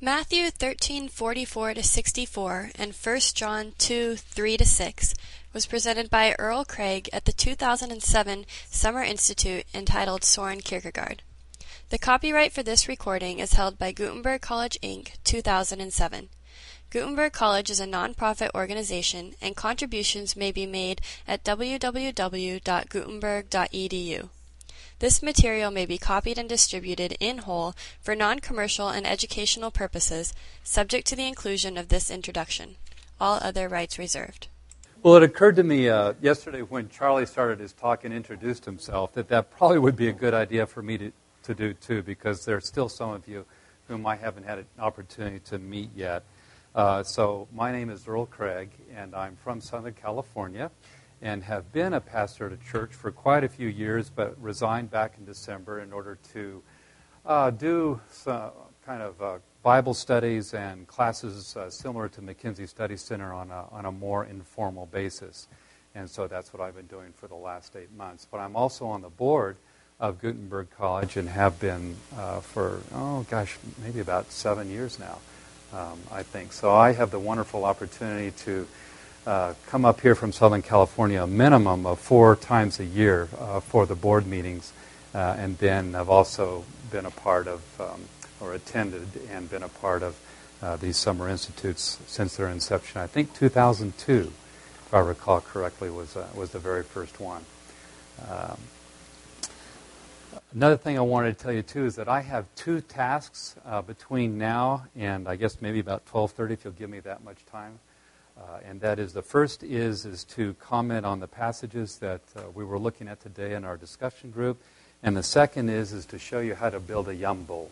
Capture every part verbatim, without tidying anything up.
Matthew thirteen forty-four to sixty-four and First John two three to six was presented by Earl Craig at the two thousand seven Summer Institute entitled Soren Kierkegaard. The copyright for this recording is held by Gutenberg College, Incorporated, two thousand seven. Gutenberg College is a non-profit organization, and contributions may be made at w w w dot gutenberg dot e d u. This material may be copied and distributed in whole for non-commercial and educational purposes, subject to the inclusion of this introduction. All other rights reserved. Well, it occurred to me uh, yesterday when Charlie started his talk and introduced himself that that probably would be a good idea for me to, to do too, because there are still some of you whom I haven't had an opportunity to meet yet. Uh, so my name is Earl Craig, and I'm from Southern California, and have been a pastor at a church for quite a few years, but resigned back in December in order to uh, do some kind of uh, Bible studies and classes uh, similar to McKinsey Study Center on a, on a more informal basis. And so that's what I've been doing for the last eight months. But I'm also on the board of Gutenberg College and have been uh, for, oh gosh, maybe about seven years now, um, I think. So I have the wonderful opportunity to Uh, come up here from Southern California a minimum of four times a year uh, for the board meetings, uh, and then I've also been a part of, um, or attended and been a part of uh, these summer institutes since their inception. I think two thousand two, if I recall correctly, was uh, was the very first one. Um, another thing I wanted to tell you too is that I have two tasks uh, between now and I guess maybe about twelve thirty, if you'll give me that much time. Uh, and that is, the first is is to comment on the passages that uh, we were looking at today in our discussion group, and the second is is to show you how to build a yum bowl.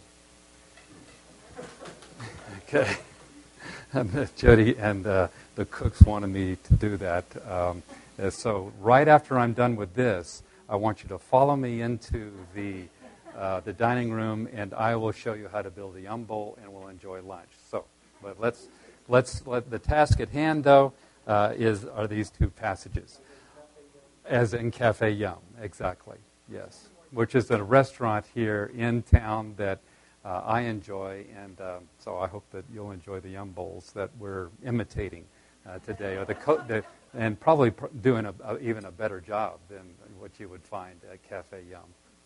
Okay, and uh, Jody and uh, the cooks wanted me to do that. Um, so right after I'm done with this, I want you to follow me into the uh, the dining room, and I will show you how to build a yum bowl, and we'll enjoy lunch. So, but let's. Let's let the task at hand, though, uh, is are these two passages, as in Cafe Yum, exactly, yes, which is a restaurant here in town that uh, I enjoy, and uh, so I hope that you'll enjoy the yum bowls that we're imitating uh, today, or the, co- the and probably pr- doing a, a, even a better job than what you would find at Cafe Yum.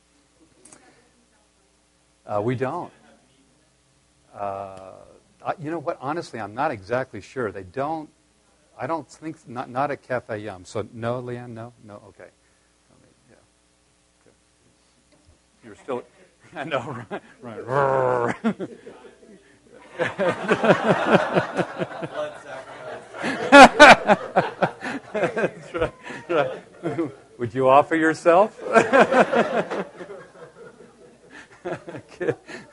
Uh, we don't. Uh, Uh, you know what? Honestly, I'm not exactly sure. They don't. I don't think not not at Cafe Yum. So no, Leanne, no, no. Okay. I mean, yeah. Okay. You're still. I know, right? Right. That's right. Right. Would you offer yourself? Okay.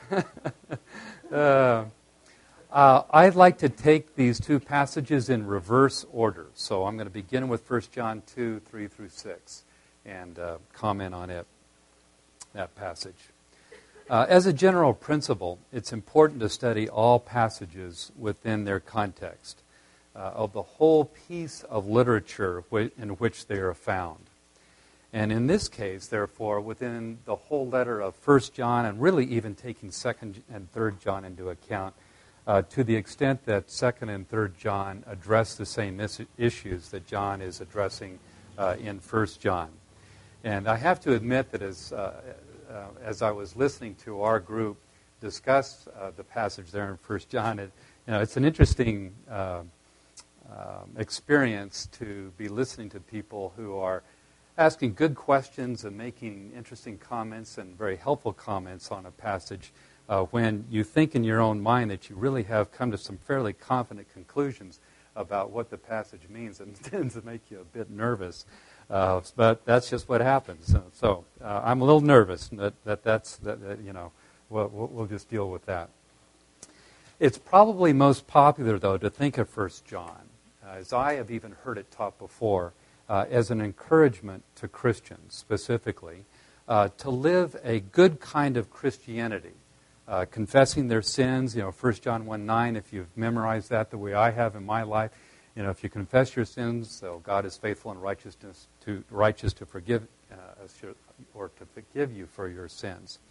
Uh, Uh, I'd like to take these two passages in reverse order. So I'm going to begin with First John two, three through six, and uh, comment on it, that passage. Uh, as a general principle, it's important to study all passages within their context uh, of the whole piece of literature in which they are found. And in this case, therefore, within the whole letter of First John, and really even taking Second and Third John into account, Uh, to the extent that Second and Third John address the same is- issues that John is addressing uh, in First John. And I have to admit that as uh, uh, as I was listening to our group discuss uh, the passage there in First John, it, you know, it's an interesting uh, uh, experience to be listening to people who are asking good questions and making interesting comments and very helpful comments on a passage. Uh, when you think in your own mind that you really have come to some fairly confident conclusions about what the passage means, and it tends to make you a bit nervous. Uh, but that's just what happens. So, so uh, I'm a little nervous that, that that's, that, that, you know, we'll, we'll just deal with that. It's probably most popular, though, to think of First John, uh, as I have even heard it taught before, uh, as an encouragement to Christians, specifically, uh, to live a good kind of Christianity. Uh, confessing their sins, you know, First John one nine, if you've memorized that the way I have in my life, you know, if you confess your sins, so God is faithful and righteousness to righteous to forgive uh, or to forgive you for your sins.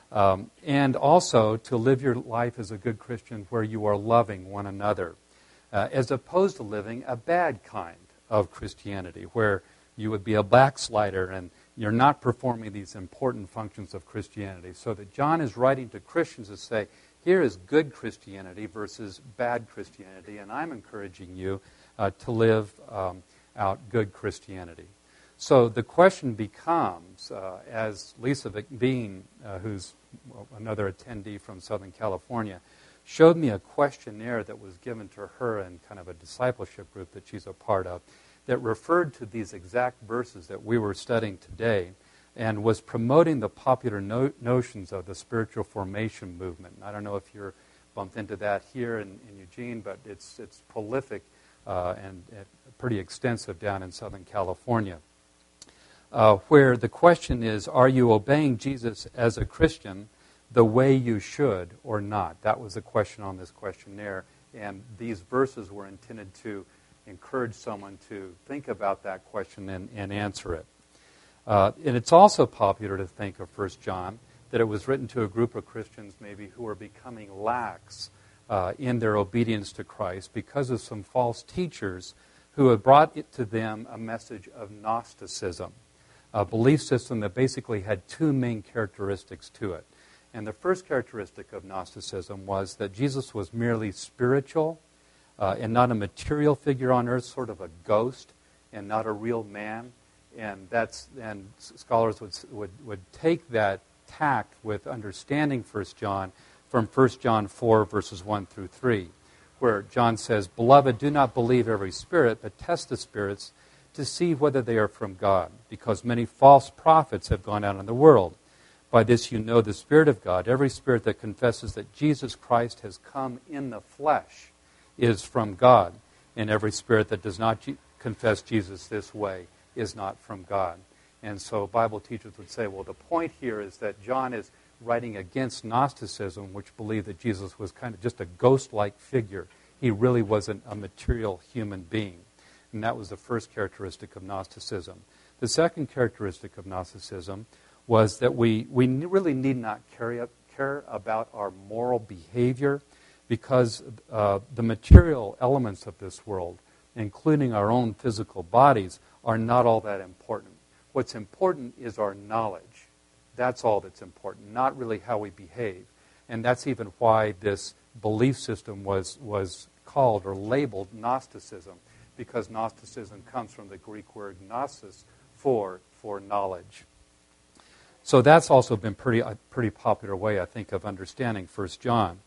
Um, and also to live your life as a good Christian where you are loving one another, uh, as opposed to living a bad kind of Christianity, where you would be a backslider and you're not performing these important functions of Christianity. So that John is writing to Christians to say, here is good Christianity versus bad Christianity, and I'm encouraging you uh, to live um, out good Christianity. So the question becomes, uh, as Lisa Bean, uh, who's another attendee from Southern California, showed me a questionnaire that was given to her in kind of a discipleship group that she's a part of, that referred to these exact verses that we were studying today and was promoting the popular no- notions of the spiritual formation movement. And I don't know if you're bumped into that here in, in Eugene, but it's, it's prolific uh, and, and pretty extensive down in Southern California. Uh, where the question is, are you obeying Jesus as a Christian the way you should or not? That was the question on this questionnaire, and these verses were intended to encourage someone to think about that question and, and answer it. Uh, and it's also popular to think of First John, that it was written to a group of Christians maybe who are becoming lax uh, in their obedience to Christ because of some false teachers who had brought it to them a message of Gnosticism, a belief system that basically had two main characteristics to it. And the first characteristic of Gnosticism was that Jesus was merely spiritual uh, and not a material figure on earth, sort of a ghost and not a real man. And that's and scholars would would would take that tact with understanding First John from First John four, verses one through three, where John says, "Beloved, do not believe every spirit, but test the spirits to see whether they are from God, because many false prophets have gone out in the world. By this you know the Spirit of God. Every spirit that confesses that Jesus Christ has come in the flesh is from God, and every spirit that does not confess Jesus this way is not from God." And so Bible teachers would say, well, the point here is that John is writing against Gnosticism, which believed that Jesus was kind of just a ghost-like figure. He really wasn't a material human being. And that was the first characteristic of Gnosticism. The second characteristic of Gnosticism was that we, we really need not carry up, care about our moral behavior because uh, the material elements of this world, including our own physical bodies, are not all that important. What's important is our knowledge. That's all that's important, not really how we behave. And that's even why this belief system was, was called or labeled Gnosticism, because Gnosticism comes from the Greek word gnosis, for, for knowledge. So that's also been pretty a pretty popular way, I think, of understanding First John.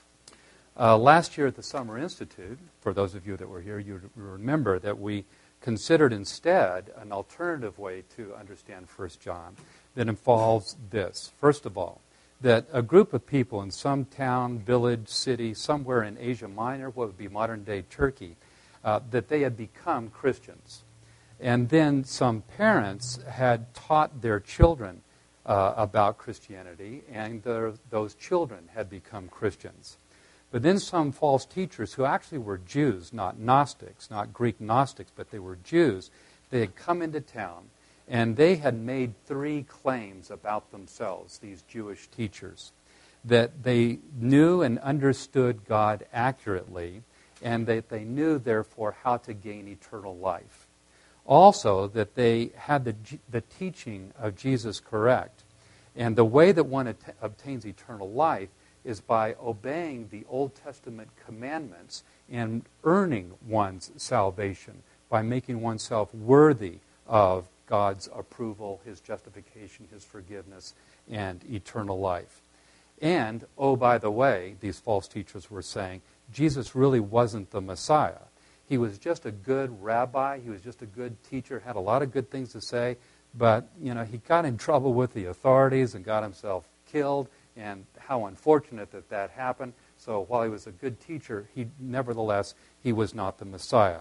Uh, last year at the Summer Institute, for those of you that were here, you remember that we considered instead an alternative way to understand First John that involves this. First of all, that a group of people in some town, village, city, somewhere in Asia Minor, what would be modern-day Turkey, uh, that they had become Christians. And then some parents had taught their children uh, about Christianity, and the, those children had become Christians. But then some false teachers who actually were Jews, not Gnostics, not Greek Gnostics, but they were Jews, they had come into town, and they had made three claims about themselves, these Jewish teachers, that they knew and understood God accurately, and that they knew, therefore, how to gain eternal life. Also, that they had the, the teaching of Jesus correct. And the way that one at- obtains eternal life is by obeying the Old Testament commandments and earning one's salvation, by making oneself worthy of God's approval, His justification, His forgiveness, and eternal life. And, oh, by the way, these false teachers were saying, Jesus really wasn't the Messiah. He was just a good rabbi. He was just a good teacher, had a lot of good things to say, but, you know, he got in trouble with the authorities and got himself killed, and how unfortunate that that happened. So while he was a good teacher, he nevertheless, he was not the Messiah.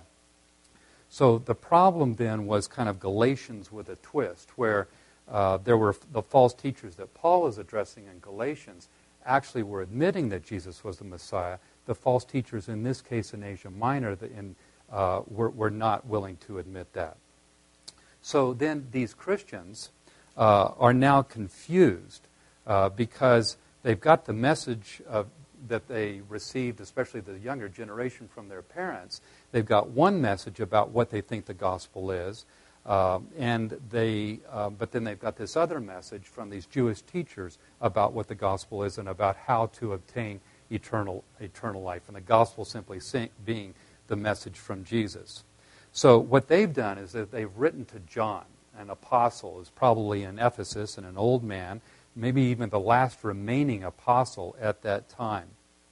So the problem then was kind of Galatians with a twist, where uh, there were the false teachers that Paul was addressing in Galatians actually were admitting that Jesus was the Messiah. The false teachers in this case in Asia Minor in, uh, were, were not willing to admit that. So then these Christians uh, are now confused uh, because they've got the message of, that they received, especially the younger generation, from their parents. They've got one message about what they think the gospel is, uh, and they, uh, but then they've got this other message from these Jewish teachers about what the gospel is and about how to obtain eternal eternal life, and the gospel simply being the message from Jesus. So what they've done is that they've written to John, an apostle, who's probably in Ephesus and an old man, maybe even the last remaining apostle at that time.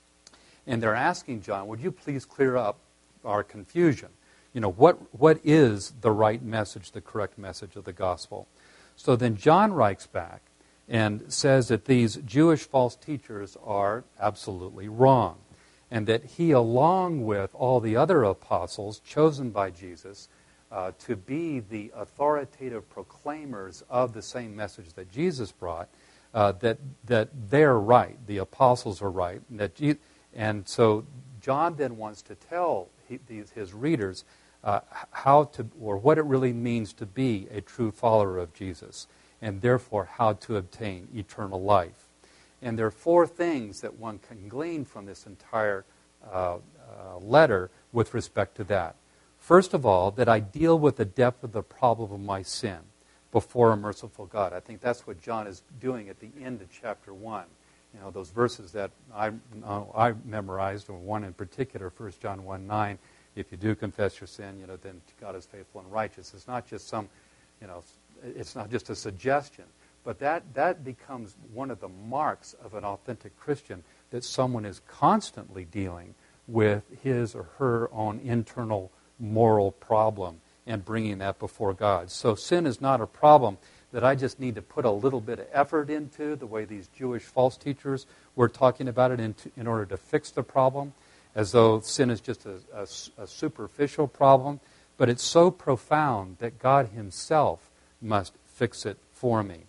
And they're asking John, would you please clear up our confusion? You know, what what is the right message, the correct message of the gospel? So then John writes back and says that these Jewish false teachers are absolutely wrong, and that he, along with all the other apostles chosen by Jesus uh, to be the authoritative proclaimers of the same message that Jesus brought, uh, that that they're right, the apostles are right, and that Je- and so John then wants to tell he, these, his readers uh, how to, or what it really means to be a true follower of Jesus, and therefore how to obtain eternal life. And there are four things that one can glean from this entire uh, uh, letter with respect to that. First of all, that I deal with the depth of the problem of my sin before a merciful God. I think that's what John is doing at the end of chapter one. You know, those verses that I, uh, I memorized, or one in particular, First John one nine, if you do confess your sin, you know, then God is faithful and righteous. It's not just some, you know, it's not just a suggestion. But that, that becomes one of the marks of an authentic Christian, that someone is constantly dealing with his or her own internal moral problem and bringing that before God. So sin is not a problem that I just need to put a little bit of effort into, the way these Jewish false teachers were talking about it, in, to, in order to fix the problem, as though sin is just a, a, a superficial problem. But it's so profound that God himself must fix it for me.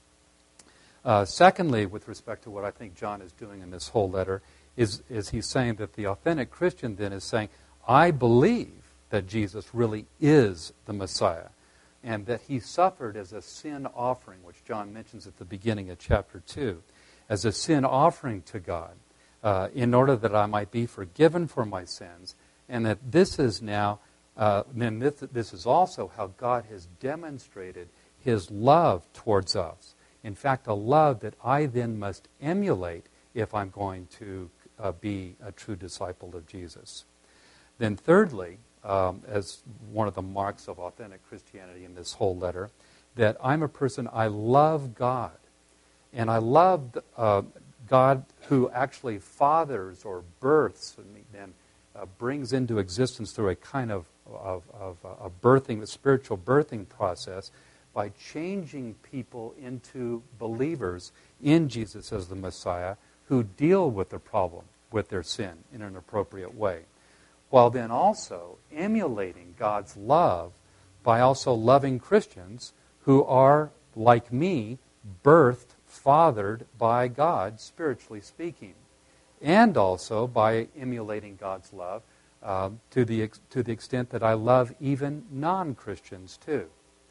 Uh, secondly, with respect to what I think John is doing in this whole letter, is, is he's saying that the authentic Christian then is saying, I believe that Jesus really is the Messiah, and that he suffered as a sin offering, which John mentions at the beginning of chapter two, as a sin offering to God, uh, in order that I might be forgiven for my sins, and that this is now, uh, then this, this is also how God has demonstrated his love towards us. In fact, a love that I then must emulate if I'm going to uh, be a true disciple of Jesus. Then thirdly, um, as one of the marks of authentic Christianity in this whole letter, that I'm a person, I love God. And I love uh, God who actually fathers or births and then uh, brings into existence through a kind of, of, of uh, a birthing, a spiritual birthing process, by changing people into believers in Jesus as the Messiah who deal with the problem with their sin in an appropriate way, while then also emulating God's love by also loving Christians who are, like me, birthed, fathered by God, spiritually speaking, and also by emulating God's love uh, to the to the extent that I love even non-Christians too.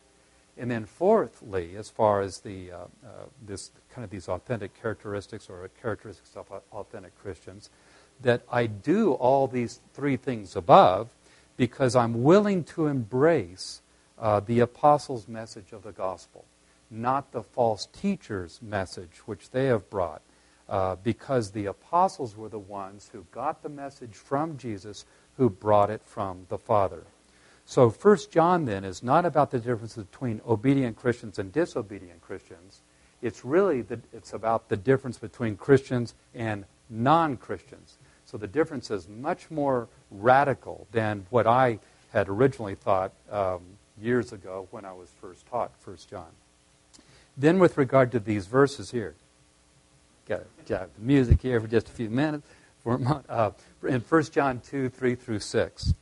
And then fourthly, as far as the uh, uh, this kind of these authentic characteristics or characteristics of authentic Christians, that I do all these three things above because I'm willing to embrace uh, the apostles' message of the gospel, not the false teachers' message which they have brought, uh, because the apostles were the ones who got the message from Jesus, who brought it from the Father. So First John, then, is not about the difference between obedient Christians and disobedient Christians. It's really the, it's about the difference between Christians and non-Christians. So the difference is much more radical than what I had originally thought um, years ago when I was first taught First John. Then with regard to these verses here, got to have the music here for just a few minutes. For a moment, uh, in First John two, three through six.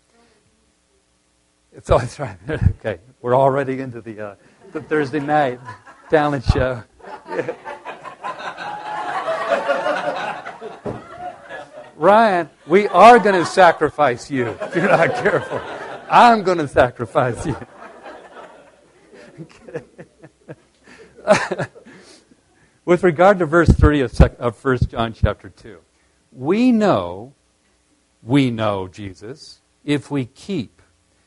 It's all that's right. Okay, we're already into the, uh, the Thursday night talent show. Ryan, we are going to sacrifice you if you're not careful. I'm going to sacrifice you. With regard to verse thirty of, of First John chapter two, we know, we know Jesus if we keep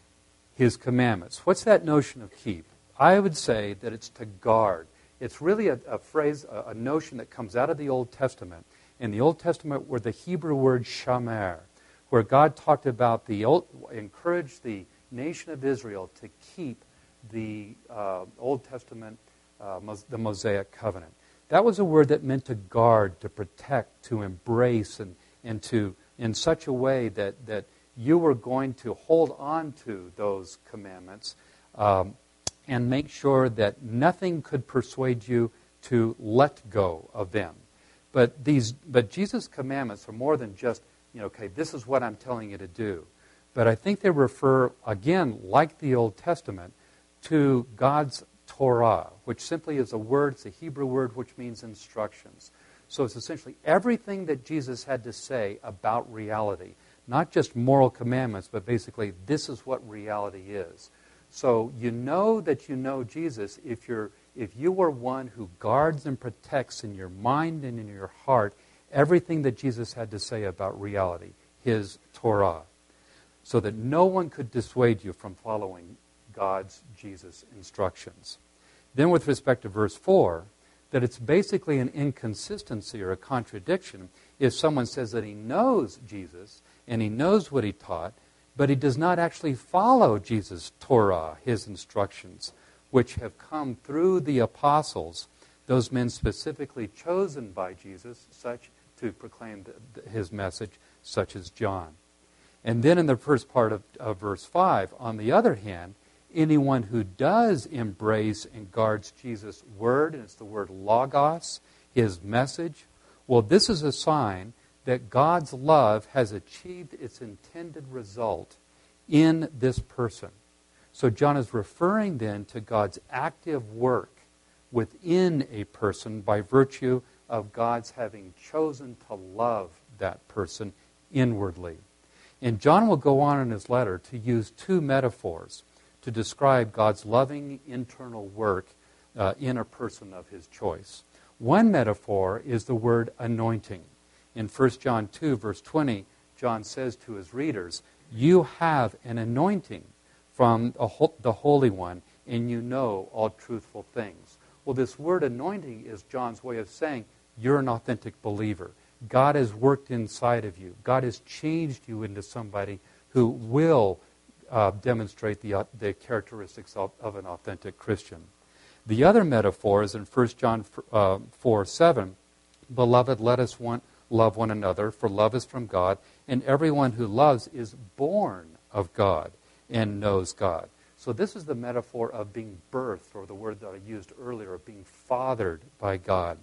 his commandments. What's that notion of keep? I would say that it's to guard. It's really a, a phrase, a, a notion that comes out of the Old Testament. In the Old Testament were the Hebrew word shamer, where God talked about the old, encouraged the nation of Israel to keep the uh, Old Testament, uh, the Mosaic covenant. That was a word that meant to guard, to protect, to embrace, and, and to, in such a way that, that you were going to hold on to those commandments um, and make sure that nothing could persuade you to let go of them. But these, but Jesus' commandments are more than just, you know, okay, this is what I'm telling you to do. But I think they refer, again, like the Old Testament, to God's Torah, which simply is a word, it's a Hebrew word which means instructions. So it's essentially everything that Jesus had to say about reality. Not just moral commandments, but basically this is what reality is. So you know that you know Jesus if you're if you are one who guards and protects in your mind and in your heart everything that Jesus had to say about reality, his Torah, so that no one could dissuade you from following God's, Jesus' instructions. Then with respect to verse four, that it's basically an inconsistency or a contradiction if someone says that he knows Jesus and he knows what he taught, but he does not actually follow Jesus' Torah, his instructions, which have come through the apostles, those men specifically chosen by Jesus, such to proclaim the, his message, such as John. And then in the first part of, of verse five, on the other hand, anyone who does embrace and guards Jesus' word, and it's the word logos, his message, well, this is a sign that God's love has achieved its intended result in this person. So John is referring then to God's active work within a person by virtue of God's having chosen to love that person inwardly. And John will go on in his letter to use two metaphors to describe God's loving internal work uh, in a person of his choice. One metaphor is the word anointing. In First John two, verse twenty, John says to his readers, you have an anointing from the Holy One, and you know all truthful things. Well, this word anointing is John's way of saying you're an authentic believer. God has worked inside of you. God has changed you into somebody who will uh, demonstrate the, uh, the characteristics of, of an authentic Christian. The other metaphor is in First John uh, four seven, beloved, let us one, love one another, for love is from God, and everyone who loves is born of God and knows God. So this is the metaphor of being birthed, or the word that I used earlier, of being fathered by God.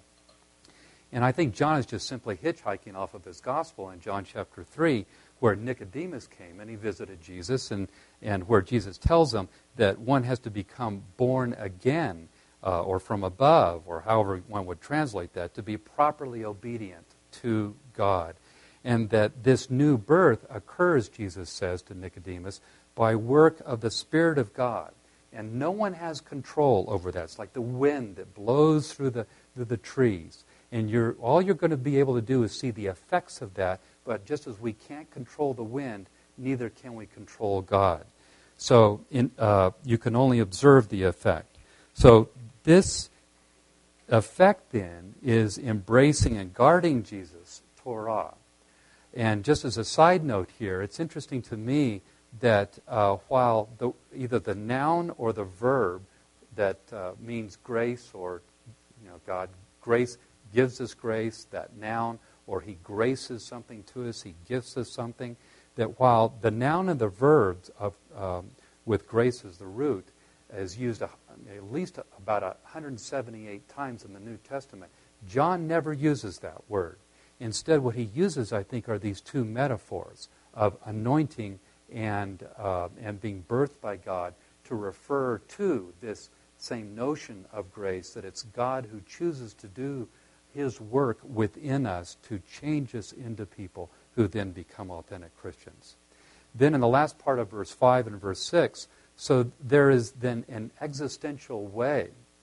And I think John is just simply hitchhiking off of his gospel in John chapter three, where Nicodemus came and he visited Jesus, and, and where Jesus tells him that one has to become born again, uh, or from above, or however one would translate that, to be properly obedient to God. And that this new birth occurs, Jesus says to Nicodemus, by work of the Spirit of God. And no one has control over that. It's like the wind that blows through the, through the trees. And you're, all you're going to be able to do is see the effects of that. But just as we can't control the wind, neither can we control God. So in, uh, you can only observe the effect. So this effect then is embracing and guarding Jesus' Torah. And just as a side note here, it's interesting to me that uh, while the, either the noun or the verb that uh, means grace, or you know, God grace gives us grace, that noun, or he graces something to us, he gives us something, that while the noun and the verbs of um, with grace as the root is used a, at least about one hundred seventy-eight times in the New Testament, John never uses that word. Instead, what he uses, I think, are these two metaphors of anointing and uh, and being birthed by God to refer to this same notion of grace, that it's God who chooses to do his work within us to change us into people who then become authentic Christians. Then in the last part of verse five and verse six, so there is then an existential way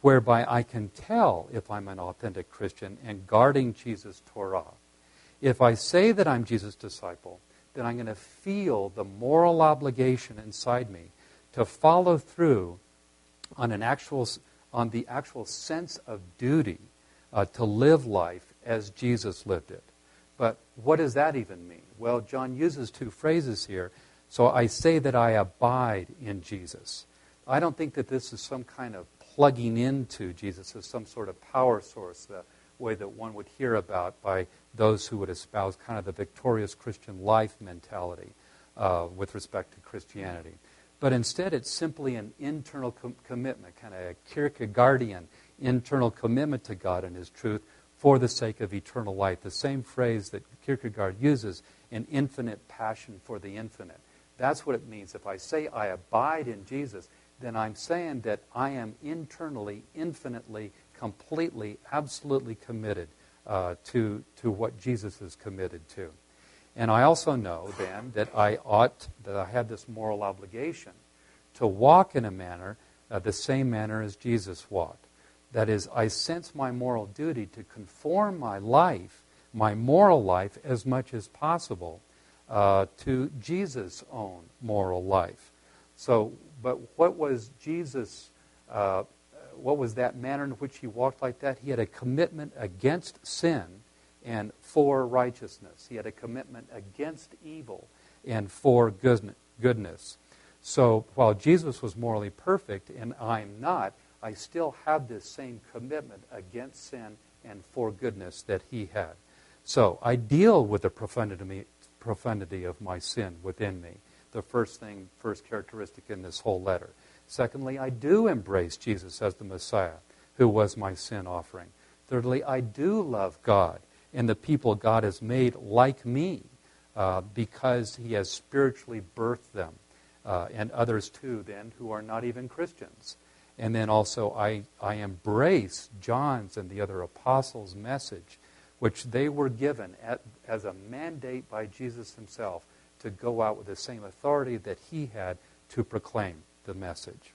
whereby I can tell if I'm an authentic Christian and guarding Jesus' Torah. If I say that I'm Jesus' disciple, then I'm going to feel the moral obligation inside me to follow through on an actual, on the actual sense of duty uh, to live life as Jesus lived it. But what does that even mean? Well, John uses two phrases here. So I say that I abide in Jesus. I don't think that this is some kind of plugging into Jesus as some sort of power source, the way that one would hear about by those who would espouse kind of the victorious Christian life mentality uh, with respect to Christianity. But instead, it's simply an internal com- commitment, kind of a Kierkegaardian internal commitment to God and His truth for the sake of eternal life. The same phrase that Kierkegaard uses, an infinite passion for the infinite. That's what it means. If I say I abide in Jesus, then I'm saying that I am internally, infinitely, completely, absolutely committed uh, to, to what Jesus is committed to. And I also know then that I ought, that I have this moral obligation to walk in a manner, uh, the same manner as Jesus walked. That is, I sense my moral duty to conform my life, my moral life, as much as possible uh, to Jesus' own moral life. So, but what was Jesus, uh, what was that manner in which He walked like that? He had a commitment against sin and for righteousness. He had a commitment against evil and for goodness. So while Jesus was morally perfect and I'm not, I still have this same commitment against sin and for goodness that He had. So I deal with the profundity, profundity of my sin within me. The first thing, first characteristic in this whole letter. Secondly, I do embrace Jesus as the Messiah, who was my sin offering. Thirdly, I do love God and the people God has made like me uh, because He has spiritually birthed them, uh, and others too then who are not even Christians. And then also I, I embrace John's and the other apostles' message, which they were given at, as a mandate by Jesus Himself to go out with the same authority that He had to proclaim the message.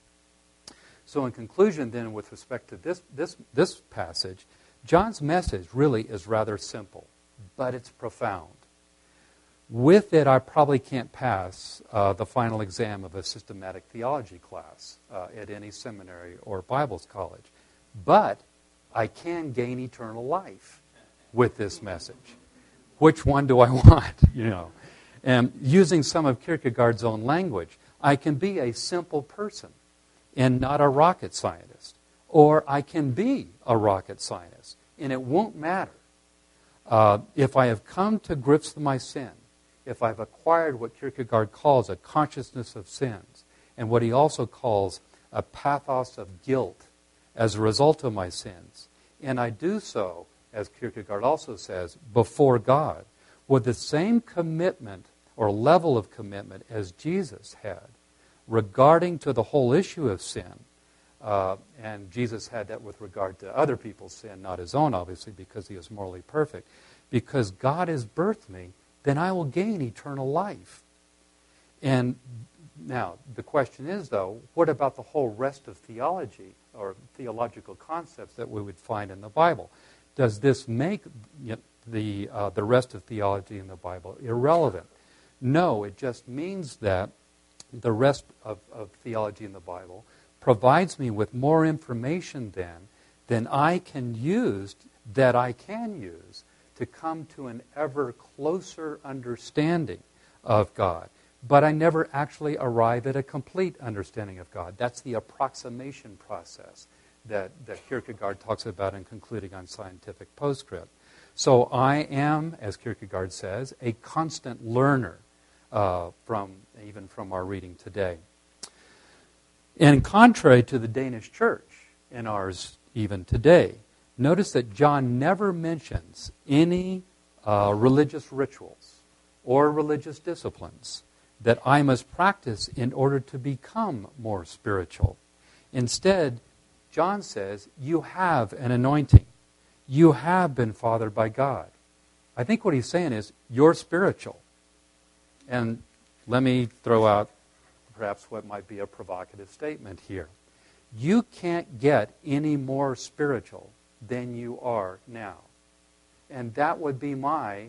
So in conclusion then, with respect to this, this, this passage, John's message really is rather simple, but it's profound. With it, I probably can't pass uh, the final exam of a systematic theology class uh, at any seminary or Bible college. But I can gain eternal life with this message. Which one do I want? You know, and using some of Kierkegaard's own language, I can be a simple person and not a rocket scientist. Or I can be a rocket scientist, and it won't matter. Uh, if I have come to grips with my sin, if I've acquired what Kierkegaard calls a consciousness of sins, and what he also calls a pathos of guilt as a result of my sins, and I do so, as Kierkegaard also says, before God, with the same commitment or level of commitment as Jesus had regarding to the whole issue of sin, uh, and Jesus had that with regard to other people's sin, not His own, obviously, because He is morally perfect. Because God has birthed me, then I will gain eternal life. And now, the question is, though, what about the whole rest of theology or theological concepts that we would find in the Bible? Does this make the, uh, the rest of theology in the Bible irrelevant? No, it just means that the rest of, of theology in the Bible provides me with more information then than I can use, that I can use to come to an ever closer understanding of God. But I never actually arrive at a complete understanding of God. That's the approximation process that, that Kierkegaard talks about in concluding on Scientific Postscript. So I am, as Kierkegaard says, a constant learner uh, from even from our reading today. And contrary to the Danish church and ours even today, notice that John never mentions any uh, religious rituals or religious disciplines that I must practice in order to become more spiritual. Instead, John says, you have an anointing. You have been fathered by God. I think what he's saying is, you're spiritual. And let me throw out perhaps what might be a provocative statement here. You can't get any more spiritual than you are now. And that would be my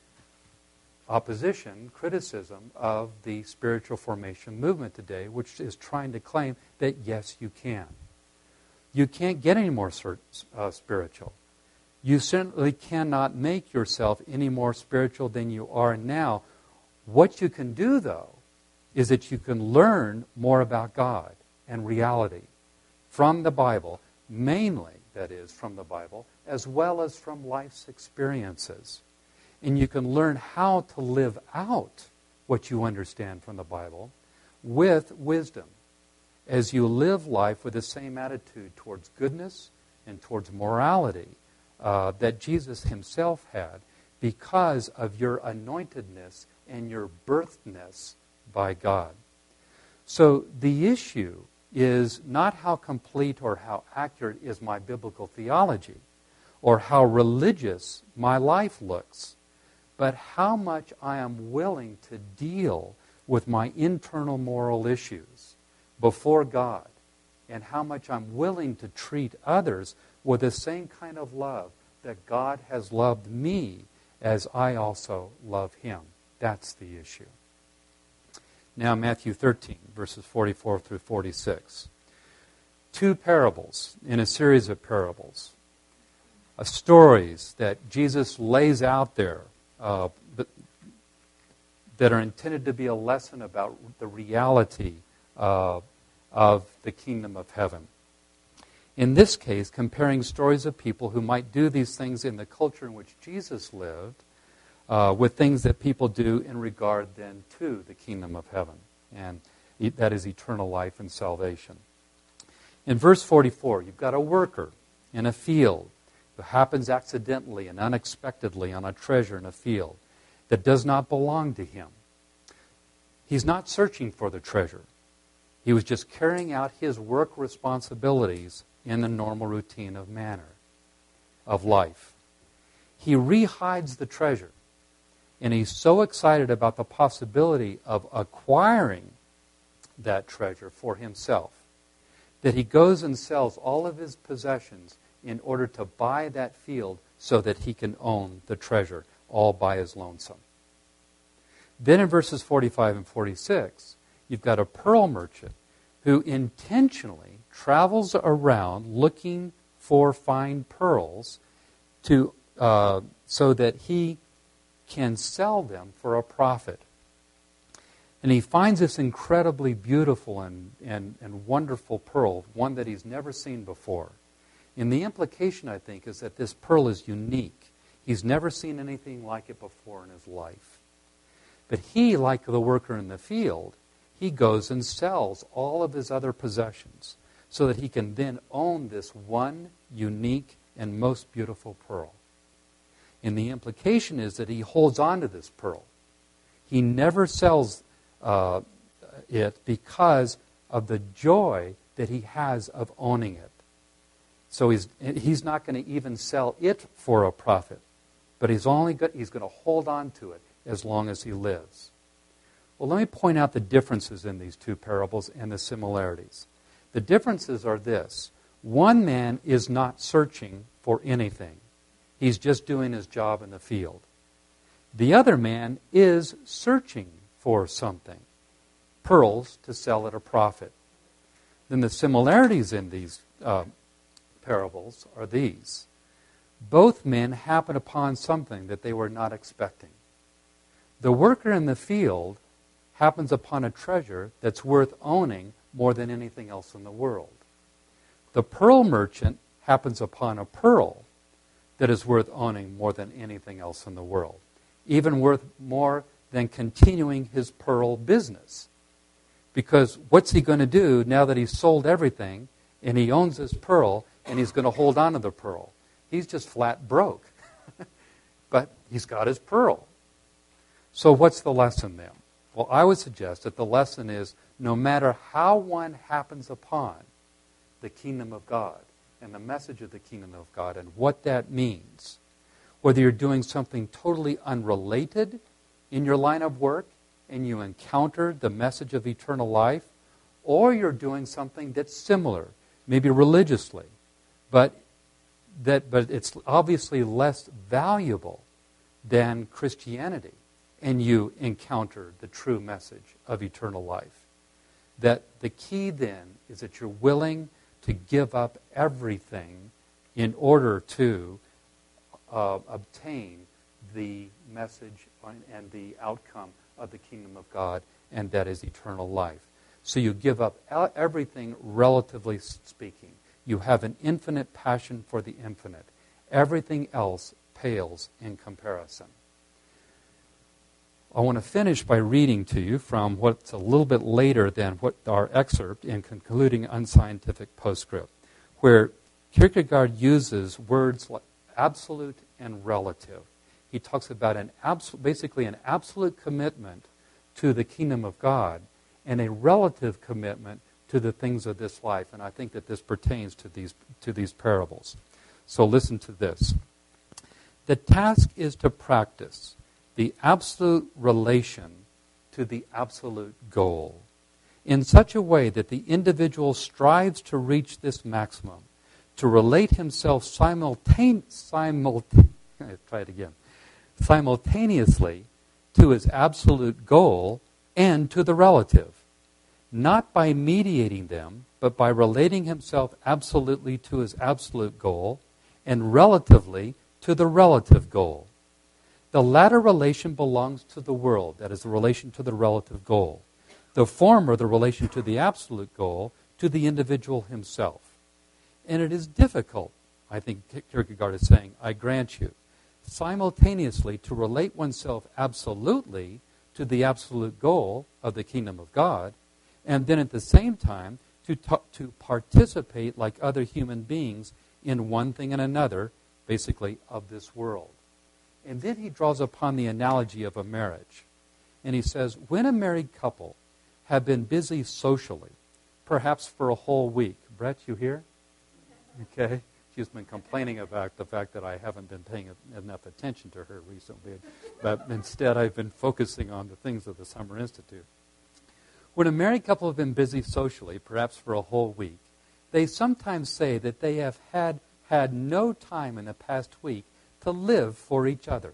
opposition, criticism of the spiritual formation movement today, which is trying to claim that, yes, you can. You can't get any more uh, spiritual. You certainly cannot make yourself any more spiritual than you are now. What you can do, though, is that you can learn more about God and reality from the Bible, mainly, that is, from the Bible, as well as from life's experiences. And you can learn how to live out what you understand from the Bible with wisdom as you live life with the same attitude towards goodness and towards morality uh, that Jesus himself had because of your anointedness and your birthness by God. So the issue is not how complete or how accurate is my biblical theology or how religious my life looks, but how much I am willing to deal with my internal moral issues before God, and how much I'm willing to treat others with the same kind of love that God has loved me as I also love him. That's the issue. Now Matthew thirteen, verses forty-four through forty-six. Two parables in a series of parables. Uh, stories that Jesus lays out there Uh, but, that are intended to be a lesson about the reality uh, of the kingdom of heaven. In this case, comparing stories of people who might do these things in the culture in which Jesus lived uh, with things that people do in regard then to the kingdom of heaven. And that is eternal life and salvation. In verse forty-four, you've got a worker in a field who happens accidentally and unexpectedly on a treasure in a field that does not belong to him. He's not searching for the treasure. He was just carrying out his work responsibilities in the normal routine of manner of life. He rehides the treasure, and he's so excited about the possibility of acquiring that treasure for himself that he goes and sells all of his possessions in order to buy that field so that he can own the treasure all by his lonesome. Then in verses forty-five and forty-six, you've got a pearl merchant who intentionally travels around looking for fine pearls to uh, so that he can sell them for a profit. And he finds this incredibly beautiful and, and, and wonderful pearl, one that he's never seen before. And the implication, I think, is that this pearl is unique. He's never seen anything like it before in his life. But he, like the worker in the field, he goes and sells all of his other possessions so that he can then own this one unique and most beautiful pearl. And the implication is that he holds on to this pearl. He never sells uh, it because of the joy that he has of owning it. So he's he's not going to even sell it for a profit, but he's only got, he's going to hold on to it as long as he lives. Well, let me point out the differences in these two parables and the similarities. The differences are this. One man is not searching for anything. He's just doing his job in the field. The other man is searching for something, pearls to sell at a profit. Then the similarities in these uh, parables are these. Both men happen upon something that they were not expecting. The worker in the field happens upon a treasure that's worth owning more than anything else in the world. The pearl merchant happens upon a pearl that is worth owning more than anything else in the world, even worth more than continuing his pearl business. Because what's he going to do now that he's sold everything and he owns this pearl and he's going to hold on to the pearl? He's just flat broke. But he's got his pearl. So what's the lesson then? Well, I would suggest that the lesson is no matter how one happens upon the kingdom of God and the message of the kingdom of God and what that means, whether you're doing something totally unrelated in your line of work and you encounter the message of eternal life, or you're doing something that's similar, maybe religiously, but that but it's obviously less valuable than Christianity, and you encounter the true message of eternal life. That the key then is that you're willing to give up everything in order to uh, obtain the message and the outcome of the kingdom of God, and that is eternal life. So you give up everything, relatively speaking. You have an infinite passion for the infinite. Everything else pales in comparison. I want to finish by reading to you from what's a little bit later than what our excerpt in Concluding Unscientific Postscript, where Kierkegaard uses words like absolute and relative. He talks about an abs- basically an absolute commitment to the kingdom of God and a relative commitment to the things of this life. And I think that this pertains to these, to these parables. So listen to this. The task is to practice the absolute relation to the absolute goal in such a way that the individual strives to reach this maximum, to relate himself simultane- simultane- try it again, simultaneously to his absolute goal and to the relative, not by mediating them, but by relating himself absolutely to his absolute goal and relatively to the relative goal. The latter relation belongs to the world, that is, the relation to the relative goal. The former, the relation to the absolute goal, to the individual himself. And it is difficult, I think Kierkegaard is saying, I grant you, simultaneously to relate oneself absolutely to the absolute goal of the kingdom of God, and then at the same time to, t- to participate like other human beings in one thing and another, basically, of this world. And then he draws upon the analogy of a marriage. And he says, when a married couple have been busy socially, perhaps for a whole week. Brett, you here? Okay. She's been complaining about the fact that I haven't been paying enough attention to her recently. But instead, I've been focusing on the things of the Summer Institute. When a married couple have been busy socially, perhaps for a whole week, they sometimes say that they have had, had no time in the past week to live for each other.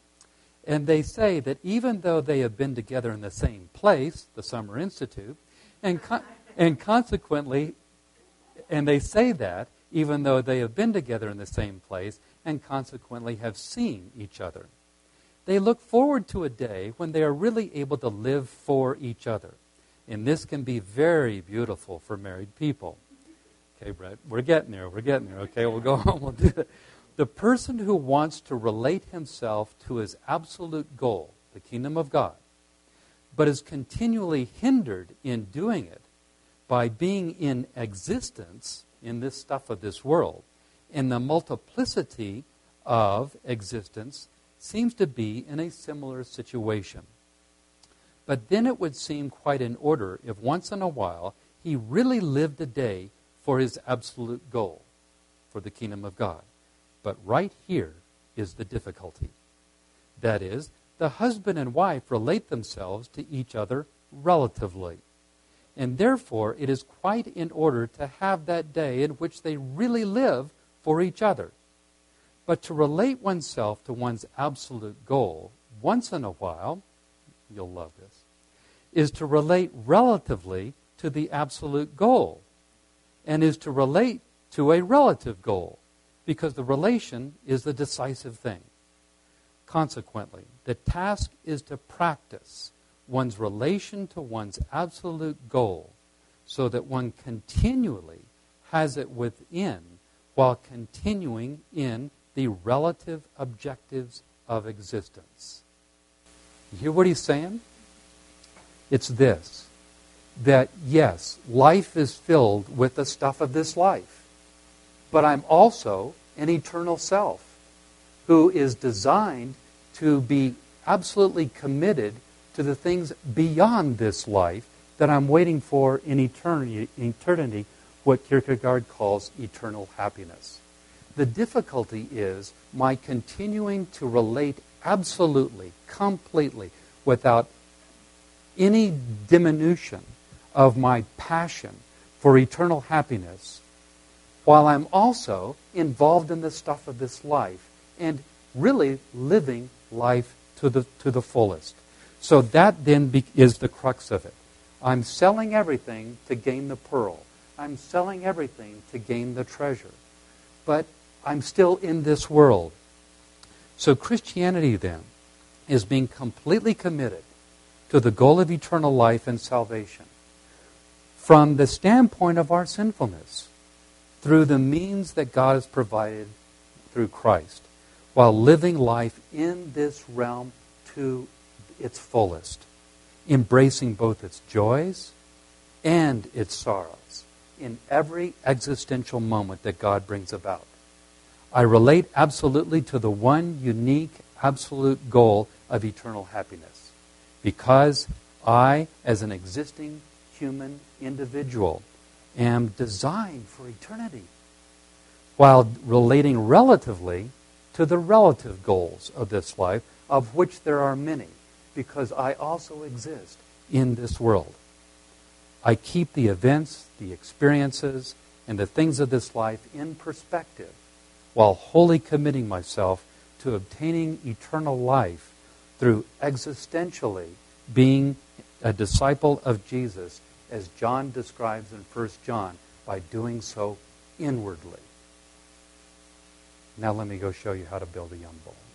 And they say that even though they have been together in the same place, the Summer Institute, and con- and consequently, and they say that even though they have been together in the same place and consequently have seen each other. They look forward to a day when they are really able to live for each other. And this can be very beautiful for married people. Okay, Brett, we're getting there, we're getting there. Okay, we'll go on, we'll do it. The person who wants to relate himself to his absolute goal, the kingdom of God, but is continually hindered in doing it by being in existence in this stuff of this world, and the multiplicity of existence seems to be in a similar situation. But then it would seem quite in order if once in a while he really lived a day for his absolute goal, for the kingdom of God. But right here is the difficulty. That is, the husband and wife relate themselves to each other relatively. And therefore, it is quite in order to have that day in which they really live for each other. But to relate oneself to one's absolute goal once in a while, you'll love this, is to relate relatively to the absolute goal, and is to relate to a relative goal, because the relation is the decisive thing. Consequently, the task is to practice one's relation to one's absolute goal so that one continually has it within while continuing in the relative objectives of existence. You hear what he's saying? It's this, that yes, life is filled with the stuff of this life, but I'm also an eternal self who is designed to be absolutely committed to the things beyond this life that I'm waiting for in eternity, eternity, what Kierkegaard calls eternal happiness. The difficulty is my continuing to relate absolutely, completely, without any diminution of my passion for eternal happiness while I'm also involved in the stuff of this life and really living life to the, to the fullest. So that then be, is the crux of it. I'm selling everything to gain the pearl. I'm selling everything to gain the treasure. But I'm still in this world. So Christianity then is being completely committed to the goal of eternal life and salvation from the standpoint of our sinfulness through the means that God has provided through Christ, while living life in this realm to its fullest, embracing both its joys and its sorrows in every existential moment that God brings about. I relate absolutely to the one unique, absolute goal of eternal happiness, because I, as an existing human individual, am designed for eternity, while relating relatively to the relative goals of this life, of which there are many, because I also exist in this world. I keep the events, the experiences, and the things of this life in perspective, while wholly committing myself to obtaining eternal life through existentially being a disciple of Jesus, as John describes in First John, by doing so inwardly. Now let me go show you how to build a young bull.